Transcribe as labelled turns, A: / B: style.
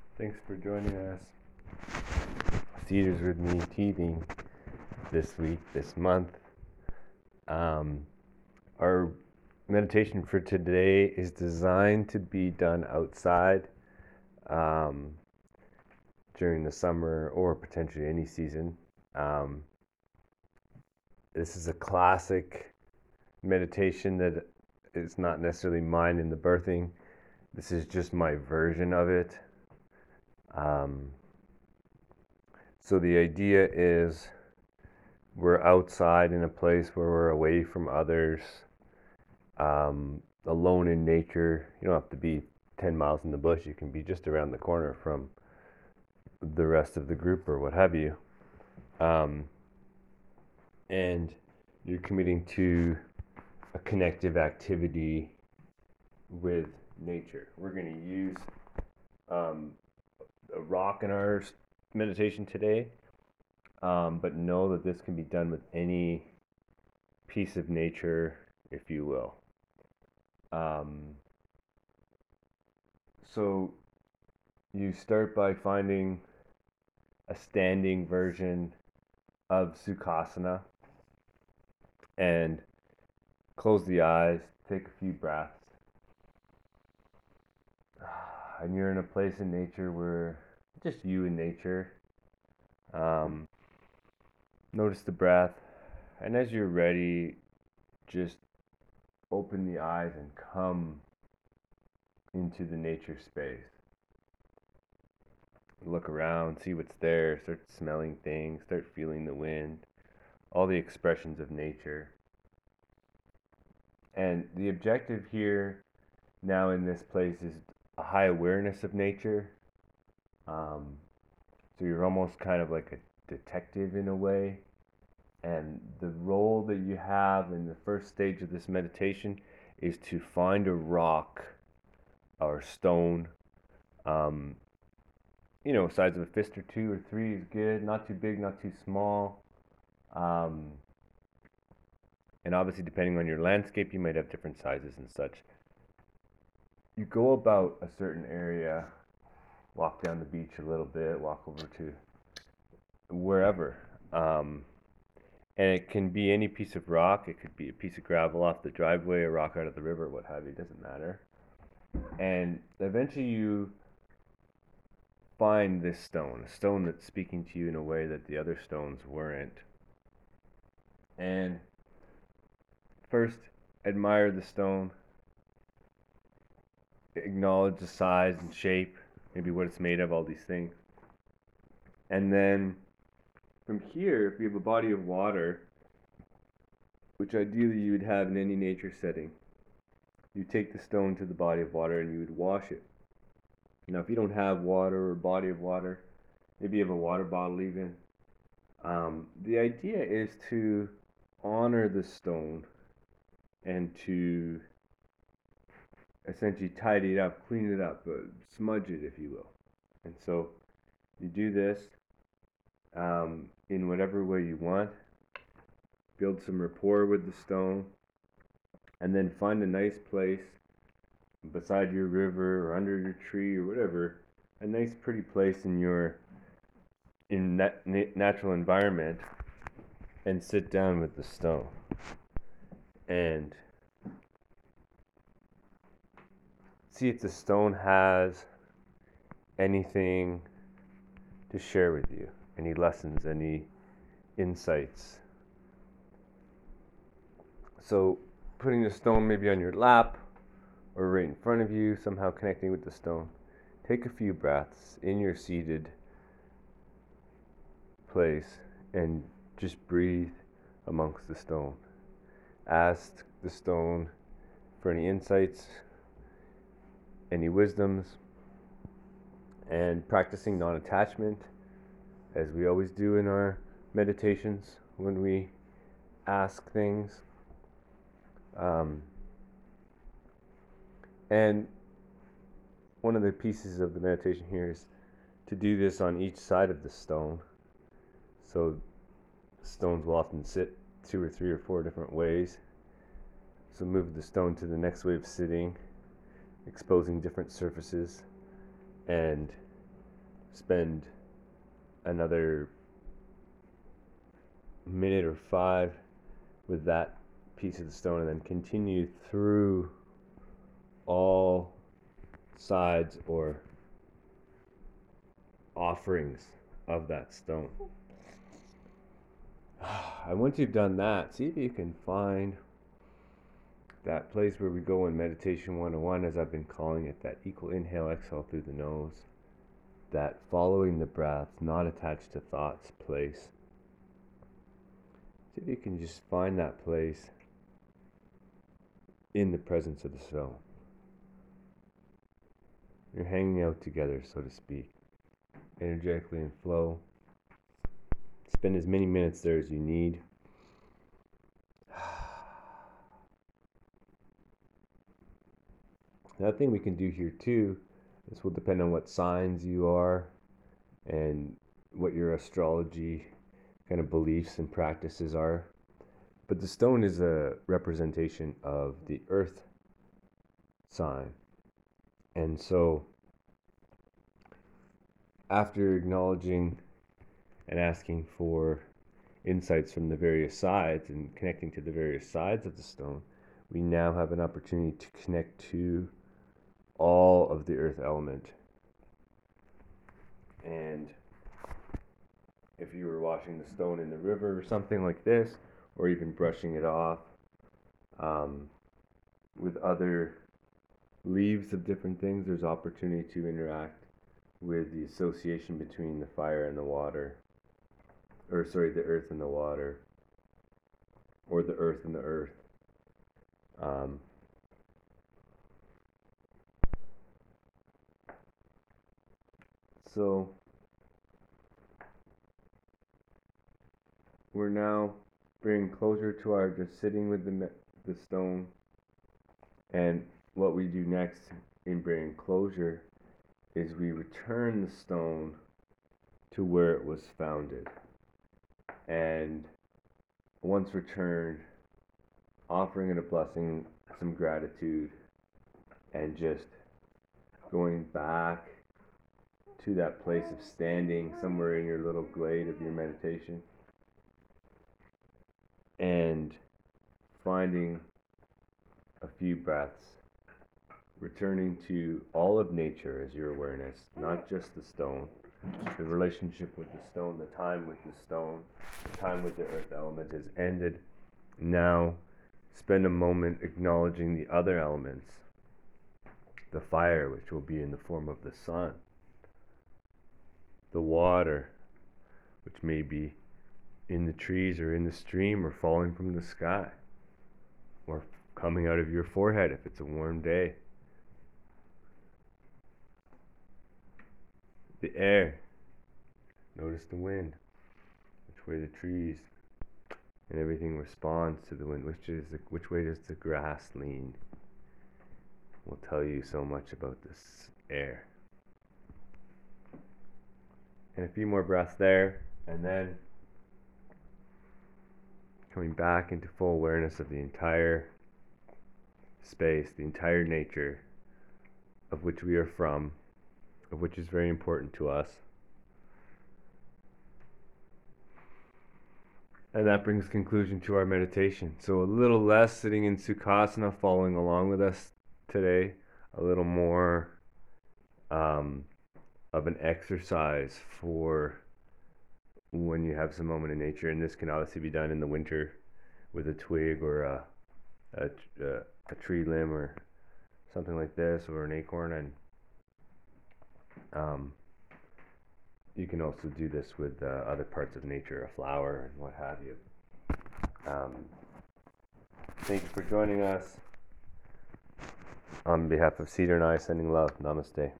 A: Thanks for joining us. Cedars with me teething this week, this month. Our meditation for today is designed to be done outside during the summer or potentially any season. This is a classic meditation that is not necessarily mine in the birthing. This is just my version of it. So the idea is we're outside in a place where we're away from others, alone in nature. You don't have to be 10 miles in the bush. You can be just around the corner from the rest of the group or what have you. And you're committing to a connective activity with nature. We're going to use a rock in our meditation today, but know that this can be done with any piece of nature, if you will. So you start by finding a standing version of Sukhasana and close the eyes, take a few breaths. And you're in a place in nature where just you and nature. Notice the breath, and as you're ready, just open the eyes and come into the nature space. Look around, see what's there, start smelling things, start feeling the wind, all the expressions of nature. And the objective here now in this place is a high awareness of nature. So you're almost kind of like a detective in a way. And the role that you have in the first stage of this meditation is to find a rock or stone. Size of a fist or two or three is good. Not too big, not too small. And obviously, depending on your landscape, you might have different sizes and such. You go about a certain area, walk down the beach a little bit, walk over to wherever. And it can be any piece of rock. It could be a piece of gravel off the driveway, a rock out of the river, what have you. It doesn't matter. And eventually you find this stone, a stone that's speaking to you in a way that the other stones weren't. And first, admire the stone. Acknowledge the size and shape, maybe what it's made of, all these things. And then from here, if you have a body of water, which ideally you would have in any nature setting, you take the stone to the body of water and you would wash it. Now, if you don't have water or body of water, maybe you have a water bottle even. The idea is to honor the stone and to essentially tidy it up, clean it up, smudge it, if you will. And so you do this in whatever way you want. Build some rapport with the stone, and then find a nice place beside your river or under your tree or whatever, a nice pretty place in your natural environment, and sit down with the stone and see if the stone has anything to share with you, any lessons, any insights. So putting the stone maybe on your lap or right in front of you, somehow connecting with the stone. Take a few breaths in your seated place and just breathe amongst the stone. Ask the stone for any insights, any wisdoms, and practicing non-attachment, as we always do in our meditations when we ask things. And one of the pieces of the meditation here is to do this on each side of the stone. So stones will often sit 2 or 3 or 4 different ways. So move the stone to the next way of sitting, exposing different surfaces, and spend another minute or 5 with that piece of the stone, and then continue through all sides or offerings of that stone. And once you've done that, see if you can find that place where we go in Meditation 101, as I've been calling it, that equal inhale, exhale through the nose, that following the breath, not attached to thoughts place. See if you can just find that place in the presence of the stone. You're hanging out together, so to speak, energetically in flow. Spend as many minutes there as you need. Another thing we can do here too, this will depend on what signs you are and what your astrology kind of beliefs and practices are. But the stone is a representation of the earth sign. And so after acknowledging and asking for insights from the various sides and connecting to the various sides of the stone, we now have an opportunity to connect to all of the earth element. And if you were washing the stone in the river or something like this, or even brushing it off with other leaves of different things, there's opportunity to interact with the association between the fire and the water, the earth and the water, or the earth and the earth. So we're now bringing closure to our just sitting with the stone, and what we do next in bringing closure is we return the stone to where it was founded. And once returned, offering it a blessing, some gratitude, and just going back to that place of standing somewhere in your little glade of your meditation and finding a few breaths, returning to all of nature as your awareness, not just the stone, the relationship with the stone, the time with the stone, the time with the earth element has ended. Now spend a moment acknowledging the other elements, the fire, which will be in the form of the sun, the water, which may be in the trees or in the stream or falling from the sky or coming out of your forehead if it's a warm day. The air, notice the wind, which way the trees and everything responds to the wind, which way does the grass lean, will tell you so much about this air. And a few more breaths there, and then coming back into full awareness of the entire space, the entire nature of which we are from, of which is very important to us. And that brings conclusion to our meditation. So a little less sitting in Sukhasana, following along with us today, a little more of an exercise for when you have some moment in nature. And this can obviously be done in the winter with a twig or a tree limb or something like this, or an acorn. And you can also do this with other parts of nature, a flower and what have you. Thank you for joining us. On behalf of Cedar and I, sending love. Namaste.